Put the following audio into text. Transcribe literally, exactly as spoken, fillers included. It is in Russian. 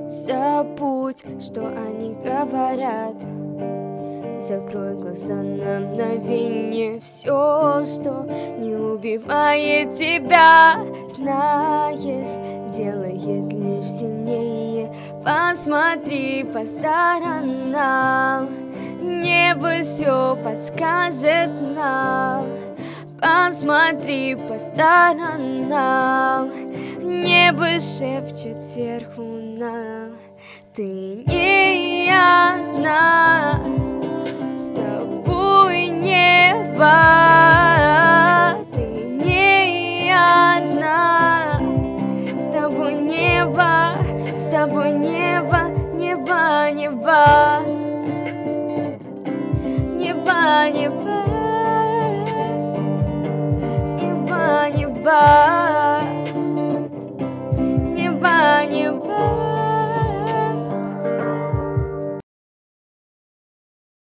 Забудь, что они говорят. Закрой глаза на мгновение. Все, что не убивает тебя, знаешь, делает лишь сильнее. Посмотри по сторонам, небо все подскажет нам. Посмотри по сторонам, небо шепчет сверху нам. Ты не одна, с тобой небо. Ты не одна, с тобой небо, с тобой небо, небо, небо, небо, небо, небо, небо, небо, небо.